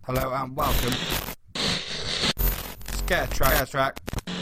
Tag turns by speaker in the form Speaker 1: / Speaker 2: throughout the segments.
Speaker 1: Hello and welcome. Scare Track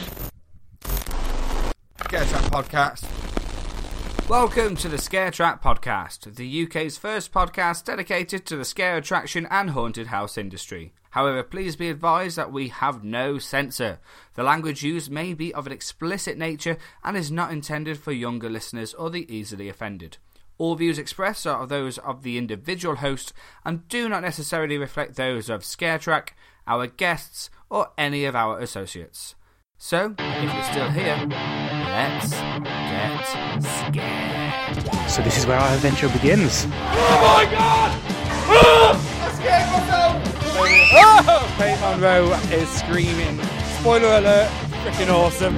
Speaker 1: podcast. Welcome to the Scare Track podcast, the UK's first podcast dedicated to the scare attraction and haunted house industry. However, please be advised that we have no censor. The language used may be of an explicit nature and is not intended for younger listeners or the easily offended. All views expressed are those of the individual host and do not necessarily reflect those of Scare Track, our guests, or any of our associates. So, if you're still here, let's get scared.
Speaker 2: So this is where our adventure begins.
Speaker 3: Oh my god! I scared myself!
Speaker 2: Kate Monroe is screaming. Spoiler alert, freaking awesome.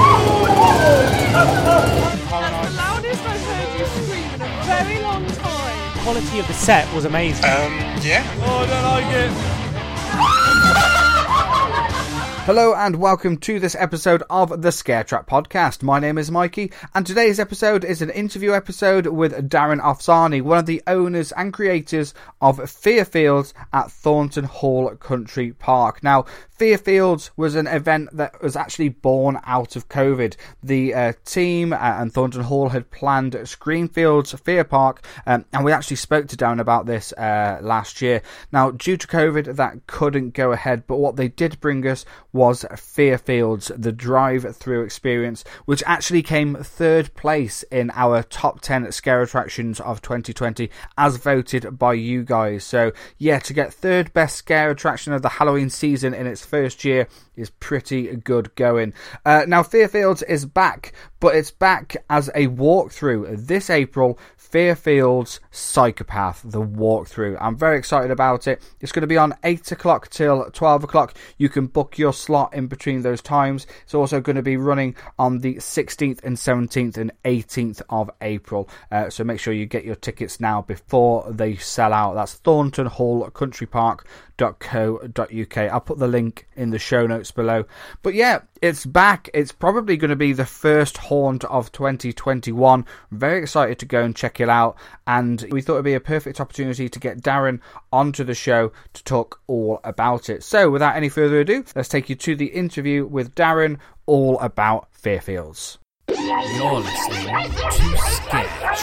Speaker 4: That's the loudest I've heard you scream in a very long time.
Speaker 2: The quality of the set was amazing.
Speaker 3: Yeah.
Speaker 2: Oh, I don't like it.
Speaker 1: Hello and welcome to this episode of the Scare Track podcast. My name is Mikey and today's episode is an interview episode with Darren Afsani, one of the owners and creators of Fearfields at Thornton Hall Country Park. Now, Fearfields was an event that was actually born out of COVID. The team and Thornton Hall had planned Screamfields Fear Park, and we actually spoke to Darren about this last year. Now, due to COVID, that couldn't go ahead, but what they did bring us was Fearfields, the drive-through experience, which actually came third place in our top 10 scare attractions of 2020, as voted by you guys. So, yeah, to get third best scare attraction of the Halloween season in its first year is pretty good going. Now, Fearfields is back, but it's back as a walkthrough this April. Fearfields Psychopath, the walkthrough. I'm very excited about it. It's going to be on 8 o'clock till 12 o'clock. You can book your slot in between those times. It's also going to be running on the 16th and 17th and 18th of April. So make sure you get your tickets now before they sell out. That's thorntonhallcountrypark.co.uk. I'll put the link in the show notes below. But yeah, it's back. It's probably going to be the first haunt of 2021. I'm very excited to go and check it out, and we thought it'd be a perfect opportunity to get Darren onto the show to talk all about it. So without any further ado, let's take you to the interview with Darren all about Fearfields. You're listening to Scare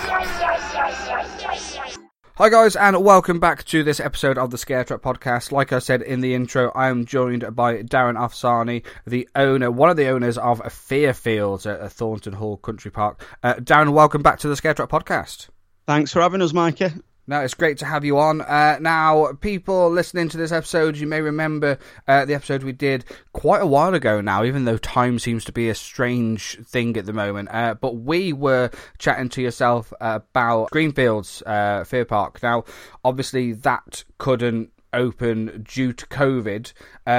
Speaker 1: Track. Hi guys, and welcome back to this episode of the Scare Track podcast. Like I said in the intro, I am joined by Darren Afsani, one of the owners of Fearfields at Thornton Hall Country Park. Darren, welcome back to the Scare Track podcast.
Speaker 5: Thanks for having us, Mikey.
Speaker 1: No, it's great to have you on. Now, people listening to this episode, you may remember the episode we did quite a while ago now, even though time seems to be a strange thing at the moment. But we were chatting to yourself about Screamfields Fear Park. Now, obviously, that couldn't open due to COVID.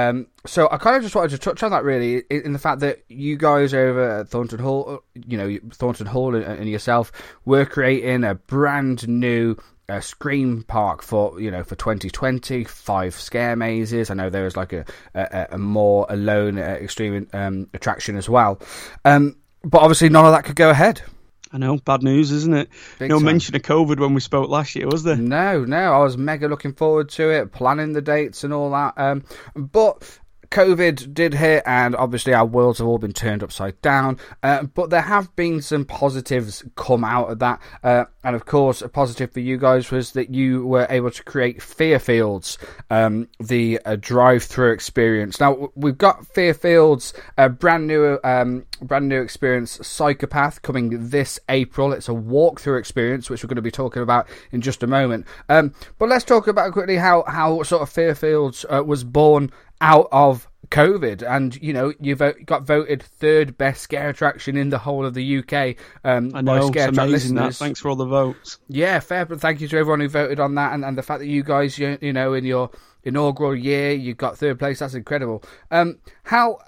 Speaker 1: So I kind of just wanted to touch on that really, in the fact that you guys over at Thornton Hall, Thornton Hall and yourself were creating a brand new Scream Park for 2020, 5 scare mazes. I know there was like a more alone extreme attraction as well, but obviously none of that could go ahead.
Speaker 5: I know, bad news, isn't it?
Speaker 1: Big
Speaker 5: no
Speaker 1: time.
Speaker 5: mention of COVID when we spoke last year, was there?
Speaker 1: No, I was mega looking forward to it, planning the dates and all that, but COVID did hit, and obviously our worlds have all been turned upside down, but there have been some positives come out of that, and of course a positive for you guys was that you were able to create Fearfields, the drive-through experience. Now we've got Fearfields, a brand new experience, Psychopath, coming this April. It's a walkthrough experience, which we're going to be talking about in just a moment, but let's talk about quickly how sort of Fearfields was born out of COVID, and you got voted third best scare attraction in the whole of the UK.
Speaker 5: I know,
Speaker 1: by Scare
Speaker 5: it's
Speaker 1: Track
Speaker 5: amazing.
Speaker 1: listeners.
Speaker 5: Thanks for all the votes.
Speaker 1: Yeah, fair. But thank you to everyone who voted on that, and the fact that you guys, in your inaugural year, you got third place. That's incredible. How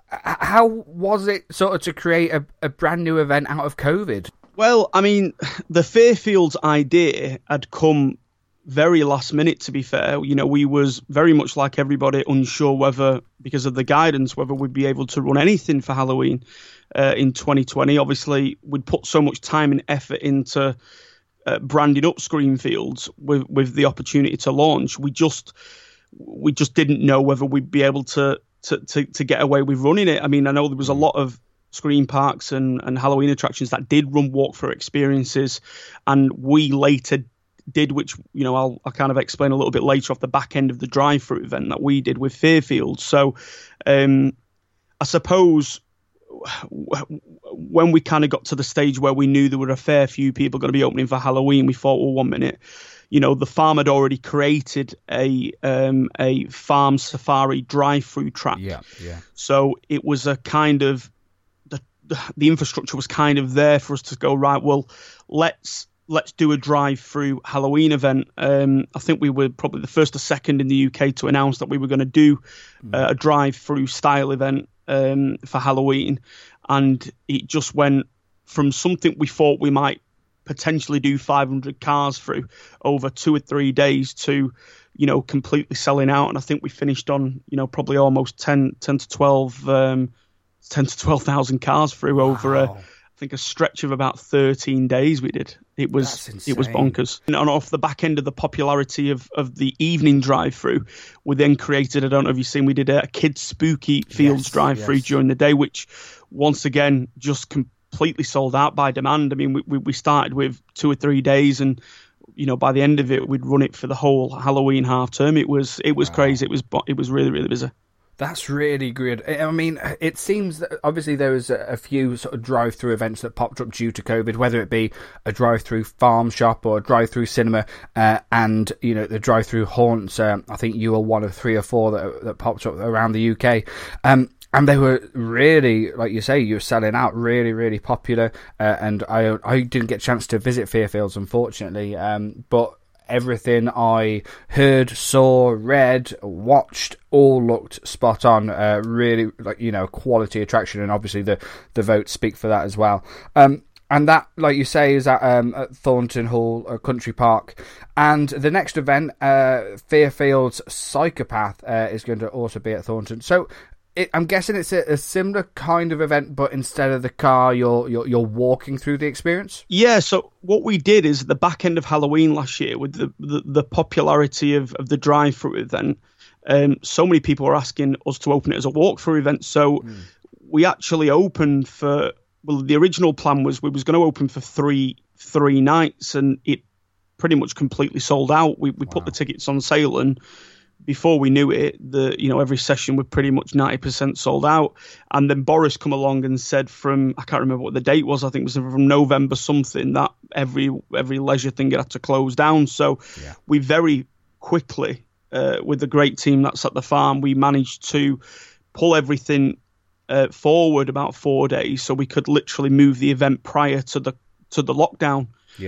Speaker 1: was it sort of to create a brand new event out of COVID?
Speaker 5: Well, I mean, the Fearfields idea had come very last minute, to be fair. We was very much like everybody unsure whether, because of the guidance, whether we'd be able to run anything for Halloween in 2020. Obviously, we'd put so much time and effort into branding up Screamfields with the opportunity to launch. We we just didn't know whether we'd be able to get away with running it. I mean, I know there was a lot of Scream parks and Halloween attractions that did run walkthrough experiences, and we later did, which, you know, I'll kind of explain a little bit later off the back end of the drive-through event that we did with Fairfield. So I suppose when we kind of got to the stage where we knew there were a fair few people going to be opening for Halloween, we thought, well, 1 minute, you know, the farm had already created a farm safari drive-through track.
Speaker 1: Yeah.
Speaker 5: So it was a kind of the infrastructure was kind of there for us to go, right, well, let's do a drive-through Halloween event. I think we were probably the first or second in the UK to announce that we were going to do a drive-through style event for Halloween. And it just went from something we thought we might potentially do 500 cars through over 2 or 3 days to, you know, completely selling out. And I think we finished on, you know, probably almost 10 to 12,000 cars through over I think a stretch of about 13 days we did. It was bonkers. And off the back end of the popularity of the evening drive-through, we then created, I don't know if you've seen, we did a kids spooky fields drive-through during the day, which once again just completely sold out by demand. I mean, we started with 2 or 3 days, and, you know, by the end of it, we'd run it for the whole Halloween half term. It was crazy. It was really, really busy.
Speaker 1: That's really good. I mean, it seems that obviously there was a few sort of drive-through events that popped up due to COVID, whether it be a drive-through farm shop or a drive-through cinema, and, you know, the drive-through haunts. I think you were one of 3 or 4 that popped up around the UK. And they were really, like you say, you were selling out, really, really popular. And I didn't get a chance to visit Fairfields, unfortunately, but everything I heard, saw, read, watched, all looked spot on. Really, like, you know, quality attraction, and obviously the votes speak for that as well. And that, like you say, is at Thornton Hall Country Park. And the next event, Fairfield's Psychopath, is going to also be at Thornton. So I'm guessing it's a similar kind of event, but instead of the car, you're walking through the experience?
Speaker 5: Yeah, so what we did is at the back end of Halloween last year, with the popularity of the drive-through event, so many people were asking us to open it as a walkthrough event. So we actually opened for, well, the original plan was we was going to open for three nights, and it pretty much completely sold out. We put the tickets on sale, and before we knew it, every session was pretty much 90% sold out. And then Boris come along and said from, I can't remember what the date was, I think it was from November something, that every leisure thing had to close down. So we very quickly, with the great team that's at the farm, we managed to pull everything forward about 4 days, so we could literally move the event prior to the lockdown.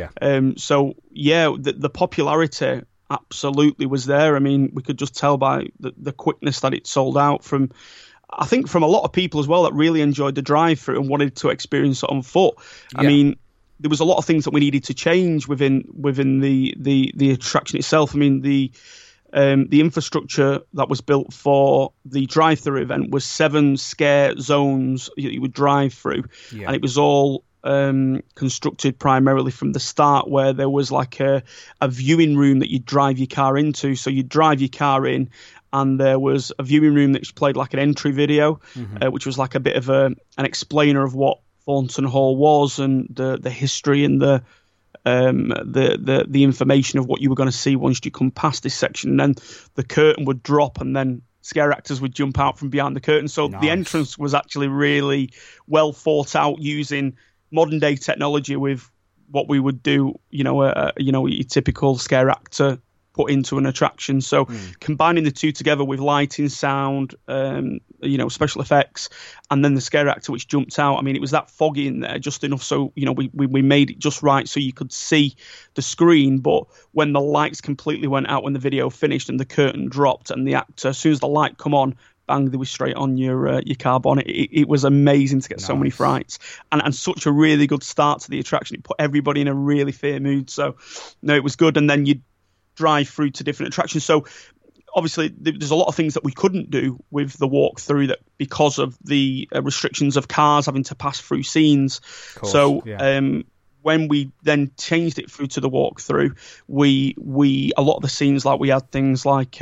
Speaker 5: The popularity absolutely was there. I mean, we could just tell by the quickness that it sold out from a lot of people as well that really enjoyed the drive-through and wanted to experience it on foot. I mean, there was a lot of things that we needed to change within the attraction itself. I mean, the infrastructure that was built for the drive-through event was 7 scare zones you would drive through, and it was all constructed primarily from the start, where there was like a viewing room that you'd drive your car into. So you'd drive your car in, and there was a viewing room that played like an entry video, which was like a bit of an explainer of what Thornton Hall was, and the history and the information of what you were going to see once you come past this section. And then the curtain would drop, and then scare actors would jump out from behind the curtain. So the entrance was actually really well thought out, using modern day technology with what we would do, your typical scare actor put into an attraction. So combining the two together with lighting, sound, special effects, and then the scare actor which jumped out. I mean, it was that foggy in there just enough so, we made it just right so you could see the screen. But when the lights completely went out, when the video finished and the curtain dropped and the actor, as soon as the light come on, bang, they were straight on your car bonnet. It was amazing to get so many frights and such a really good start to the attraction. It put everybody in a really fair mood. So, no, it was good. And then you'd drive through to different attractions. So, obviously, there's a lot of things that we couldn't do with the walkthrough that because of the restrictions of cars having to pass through scenes.
Speaker 1: Course,
Speaker 5: so, when we then changed it through to the walkthrough, we a lot of the scenes, like we had things like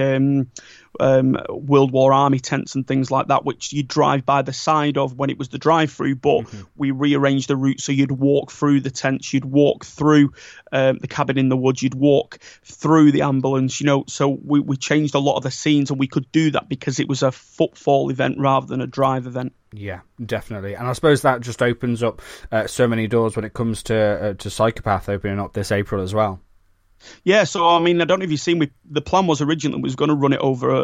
Speaker 5: World War Army tents and things like that, which you drive by the side of when it was the drive-through, but we rearranged the route so you'd walk through the tents, you'd walk through the cabin in the woods, you'd walk through the ambulance, so we changed a lot of the scenes, and we could do that because it was a footfall event rather than a drive event.
Speaker 1: Yeah, definitely. And I suppose that just opens up so many doors when it comes to Psychopath opening up this April as well.
Speaker 5: Yeah, so I mean, I don't know if you've seen, the plan was originally was going to run it over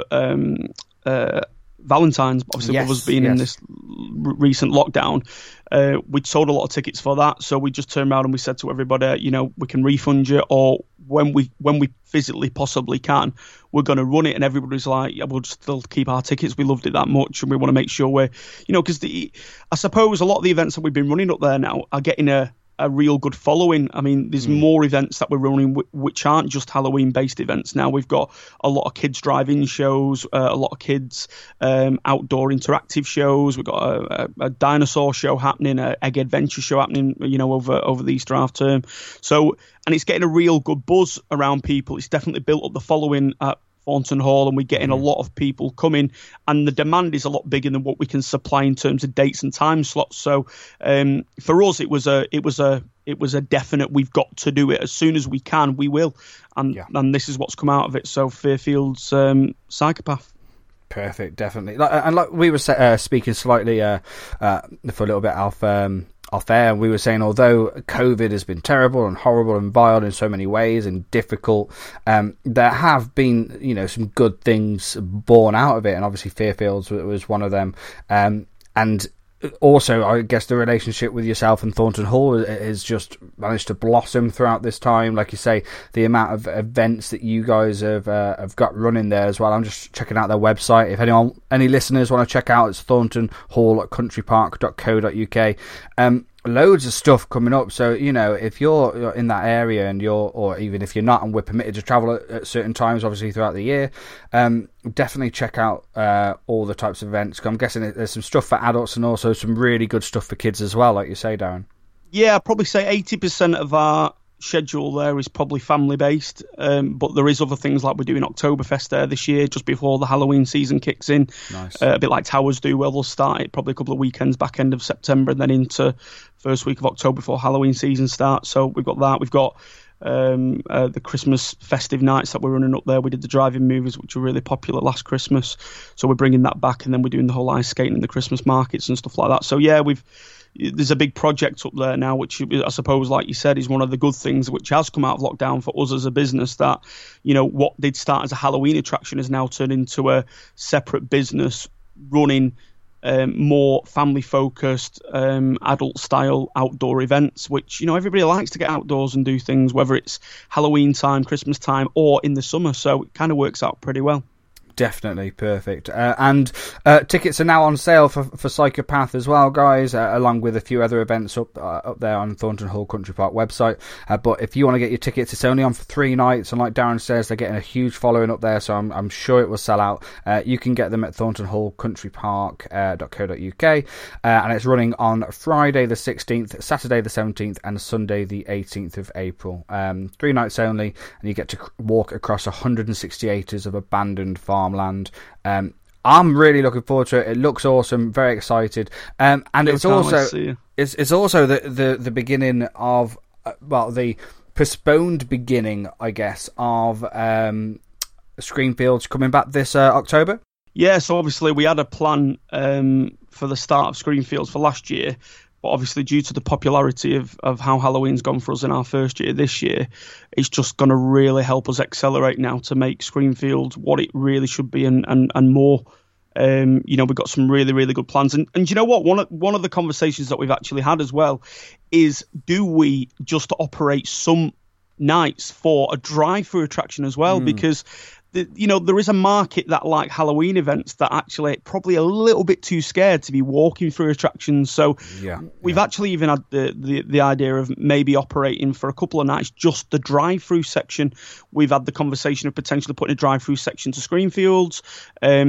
Speaker 5: Valentine's, obviously, with us being in this recent lockdown. We'd sold a lot of tickets for that, so we just turned around and we said to everybody, we can refund you, or when we physically possibly can, we're going to run it. And everybody's like, yeah, we'll just still keep our tickets. We loved it that much, and we want to make sure we're, because I suppose a lot of the events that we've been running up there now are getting a real good following. I mean, there's more events that we're running which aren't just Halloween-based events now. We've got a lot of kids drive-in shows, a lot of kids outdoor interactive shows. We've got a dinosaur show happening, a egg adventure show happening, over the Easter half term. So, and it's getting a real good buzz around people. It's definitely built up the following at Thornton Hall, and we're getting a lot of people coming, and the demand is a lot bigger than what we can supply in terms of dates and time slots. So for us, it was a definite, we've got to do it as soon as we can, we will, and this is what's come out of it. So Fairfield's Psychopath.
Speaker 1: Perfect, definitely. And like we were speaking slightly for a little bit off air, we were saying, although COVID has been terrible and horrible and vile in so many ways and difficult, there have been, some good things born out of it, and obviously Fairfields was one of them. And also, I guess the relationship with yourself and Thornton Hall has just managed to blossom throughout this time. Like you say, the amount of events that you guys have got running there as well. I'm just checking out their website. If any listeners want to check out, it's thorntonhall@countrypark.co.uk. Loads of stuff coming up. So, if you're in that area or even if you're not, and we're permitted to travel at certain times, obviously throughout the year, definitely check out all the types of events. I'm guessing there's some stuff for adults and also some really good stuff for kids as well, like you say, Darren. Yeah,
Speaker 5: I'd probably say 80% of our schedule there is probably family based, but there is other things like we're doing Oktoberfest there this year just before the Halloween season kicks in.
Speaker 1: Nice.
Speaker 5: A bit like Towers do, where they'll start it probably a couple of weekends back end of September and then into first week of October before Halloween season starts. So we've got that. We've got the Christmas festive nights that we're running up there. We did the drive-in movies, which were really popular last Christmas, so we're bringing that back, and then we're doing the whole ice skating and the Christmas markets and stuff like that. So yeah, there's a big project up there now, which I suppose, like you said, is one of the good things which has come out of lockdown for us as a business, that, what did start as a Halloween attraction has now turned into a separate business running more family-focused, adult-style outdoor events, which, everybody likes to get outdoors and do things, whether it's Halloween time, Christmas time, or in the summer. So it kind of works out pretty well.
Speaker 1: Definitely perfect. And tickets are now on sale for Psychopath as well, guys, along with a few other events up there on Thornton Hall Country Park website. But if you want to get your tickets, it's only on for 3 nights, and like Darren says, they're getting a huge following up there, so I'm sure it will sell out. You can get them at thorntonhallcountrypark.co.uk, and it's running on Friday the 16th, Saturday the 17th, and Sunday the 18th of April. 3 nights only, and you get to walk across 160 acres of abandoned farmland. I'm really looking forward to it. It looks awesome. Very excited. And it's also the beginning of the postponed beginning, I guess, of Screenfields coming back this October.
Speaker 5: Yeah, so obviously we had a plan for the start of Screenfields for last year. But obviously, due to the popularity of how Halloween's gone for us in our first year this year, it's just going to really help us accelerate now to make Screenfields what it really should be and more. We've got some really, really good plans. And you know what? One of the conversations that we've actually had as well is, do we just operate some nights for a drive-through attraction as well? Because there is a market that like Halloween events that actually probably a little bit too scared to be walking through attractions. So we've actually even had the idea of maybe operating for a couple of nights just the drive-through section. We've had the conversation of potentially putting a drive-through section to Screenfields.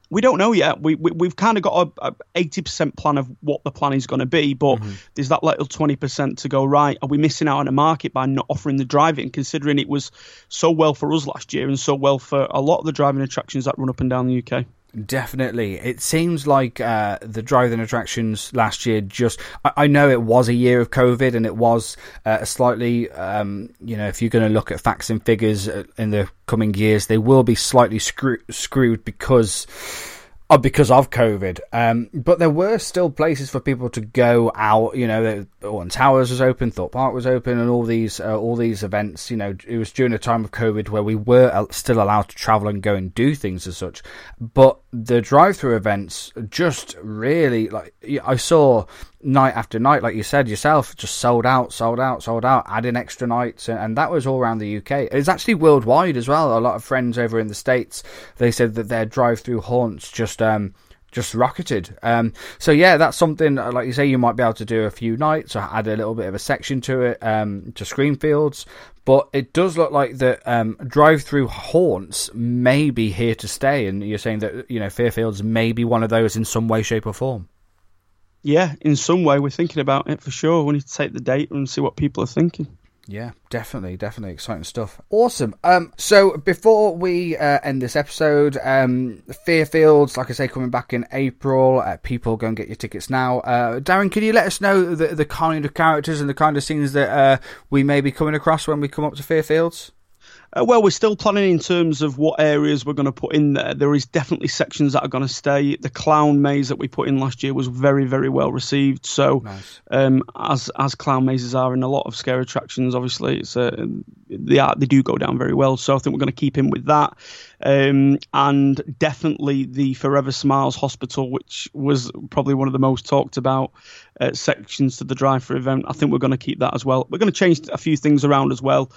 Speaker 5: We don't know yet. We've kind of got a 80% plan of what the plan is going to be, but there's that little 20% to go, right, are we missing out on a market by not offering the driving, considering it was so well for us last year and so well for a lot of the driving attractions that run up and down the UK?
Speaker 1: Definitely. It seems like the driving attractions last year I know it was a year of COVID, and it was slightly, if you're going to look at facts and figures in the coming years, they will be slightly screwed because of COVID. But there were still places for people to go out. Alton Towers was open, Thorpe Park was open, and all these events. It was during a time of COVID where we were still allowed to travel and go and do things as such. But the drive-through events just really, I saw night after night, like you said yourself, just sold out, adding extra nights, and that was all around the UK. It's actually worldwide as well. A lot of friends over in the States, they said that their drive-through haunts just rocketed. So yeah, that's something, like you say, you might be able to do a few nights or add a little bit of a section to it, to Screenfields. But it does look like that drive-through haunts may be here to stay, and you're saying that Fairfields may be one of those in some way, shape or form.
Speaker 5: Yeah, in some way we're thinking about it for sure. We need to take the data and see what people are thinking.
Speaker 1: Yeah, definitely exciting stuff. Awesome. So before we end this episode, Fairfields, like I say, coming back in April. People go and get your tickets now. Darren, can you let us know the kind of characters and the kind of scenes that we may be coming across when we come up to Fairfields?
Speaker 5: Well, we're still planning in terms of what areas we're going to put in there. There is definitely sections that are going to stay. The clown maze that we put in last year was very, very well received. So, nice. As clown mazes are in a lot of scare attractions, obviously, they do go down very well. So I think we're going to keep in with that. And definitely the Forever Smiles Hospital, which was probably one of the most talked about sections to the drive-thru event. I think we're going to keep that as well. We're going to change a few things around as well.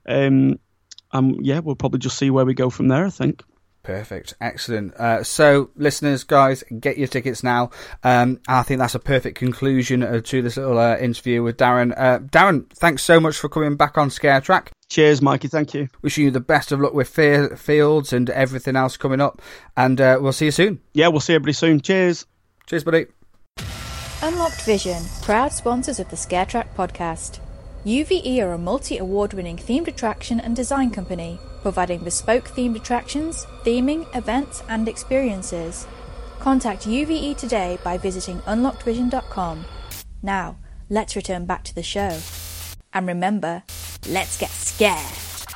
Speaker 5: We'll probably just see where we go from there, I think.
Speaker 1: Perfect. Excellent. So, listeners, guys, get your tickets now. I think that's a perfect conclusion to this little interview with Darren. Darren, thanks so much for coming back on Scare Track.
Speaker 5: Cheers, Mikey. Thank you.
Speaker 1: Wishing you the best of luck with Fairfields and everything else coming up. And we'll see you soon.
Speaker 5: Yeah, we'll see everybody soon. Cheers.
Speaker 1: Cheers, buddy.
Speaker 6: Unlocked Vision, proud sponsors of the Scare Track podcast. UVE are a multi-award-winning themed attraction and design company, providing bespoke themed attractions, theming, events and experiences. Contact UVE today by visiting unlockedvision.com. Now, let's return back to the show. And remember, let's get scared.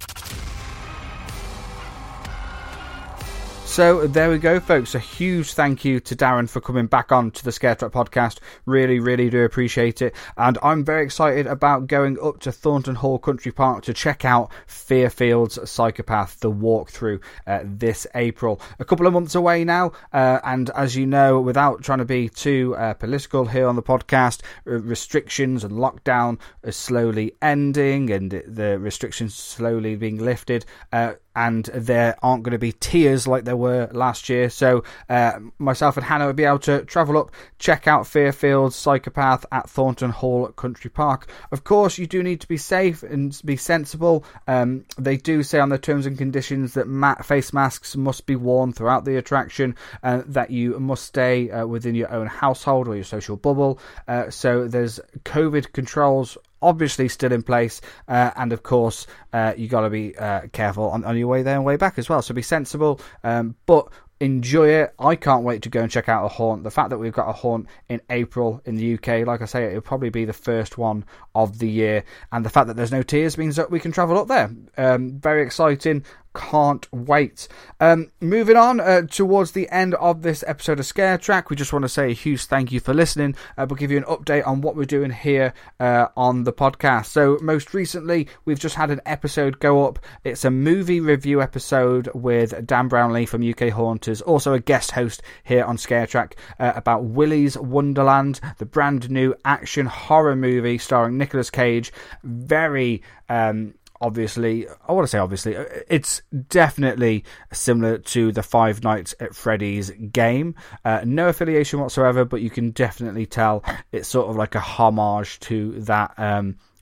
Speaker 1: So there we go, folks. A huge thank you to Darren for coming back on to the Scare Track podcast. Really, really do appreciate it. And I'm very excited about going up to Thornton Hall Country Park to check out Fairfields Psychopath, the walkthrough this April. A couple of months away now. And as you know, without trying to be too political here on the podcast, restrictions and lockdown is slowly ending and the restrictions slowly being lifted. And there aren't going to be tiers like there were last year. So myself and Hannah will be able to travel up, check out Fairfields Psychopath at Thornton Hall Country Park. Of course, you do need to be safe and be sensible. They do say on the terms and conditions that face masks must be worn throughout the attraction, that you must stay within your own household or your social bubble. So there's COVID controls obviously still in place, and of course you got to be careful on your way there and way back as well, so be sensible, but enjoy it. I can't wait to go and check out a haunt. The fact that we've got a haunt in April in the UK, like I say, it'll probably be the first one of the year, and the fact that there's no tiers means that we can travel up there. Very exciting. Can't wait. Moving on towards the end of this episode of Scare Track, we just want to say a huge thank you for listening. We'll give you an update on what we're doing here on the podcast. So most recently, we've just had an episode go up. It's a movie review episode with Dan Brownlee from UK Haunters, also a guest host here on Scare Track, about Willy's Wonderland, the brand new action horror movie starring Nicolas Cage. Very obviously, I want to say obviously, it's definitely similar to the Five Nights at Freddy's game. No affiliation whatsoever, but you can definitely tell it's sort of like a homage to that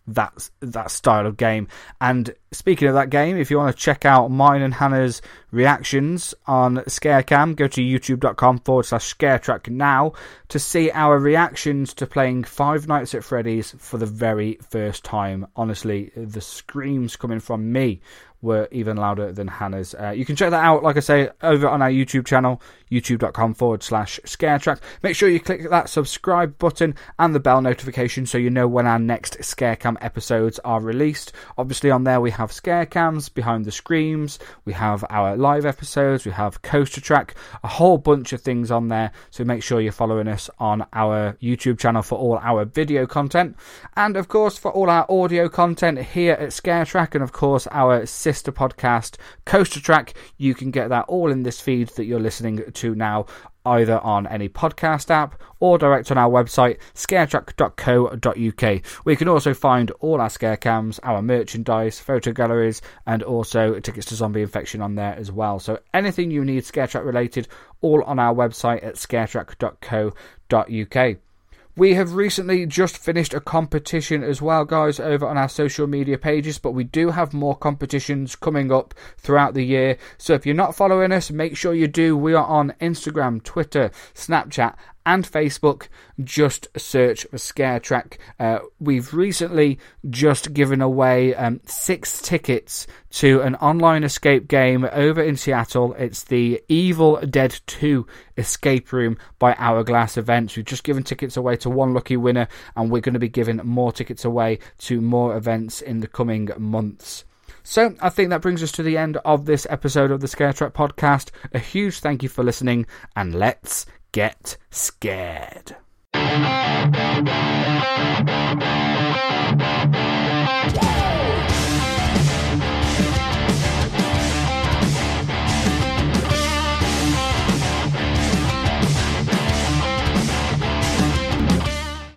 Speaker 1: that style of game. And speaking of that game, if you want to check out mine and Hannah's reactions on Scarecam, go to youtube.com/ScareTrack now to see our reactions to playing Five Nights at Freddy's for the very first time. Honestly, the screams coming from me were even louder than Hannah's. You can check that out, like I say, over on our YouTube channel, youtube.com/ScareTrack. Make sure you click that subscribe button and the bell notification so you know when our next Scarecam episodes are released. Obviously on there we have Scarecams, Behind the Screams, we have our live episodes, we have Coaster Track, a whole bunch of things on there, so make sure you're following us on our YouTube channel for all our video content, and of course for all our audio content here at ScareTrack, and of course our sister podcast Coaster Track. You can get that all in this feed that you're listening to now, either on any podcast app or direct on our website, scaretrack.co.uk, where you can also find all our Scarecams, our merchandise, photo galleries, and also tickets to Zombie Infection on there as well. So anything you need Scaretrack related, all on our website at scaretrack.co.uk. We have recently just finished a competition as well, guys, over on our social media pages, but we do have more competitions coming up throughout the year. So if you're not following us, make sure you do. We are on Instagram, Twitter, Snapchat, and Facebook. Just search for ScareTrack. We've recently just given away 6 tickets to an online escape game over in Seattle. It's the Evil Dead 2 escape room by Hourglass Events. We've just given tickets away to one lucky winner, and we're going to be giving more tickets away to more events in the coming months. So I think that brings us to the end of this episode of the ScareTrack podcast. A huge thank you for listening, and let's get scared.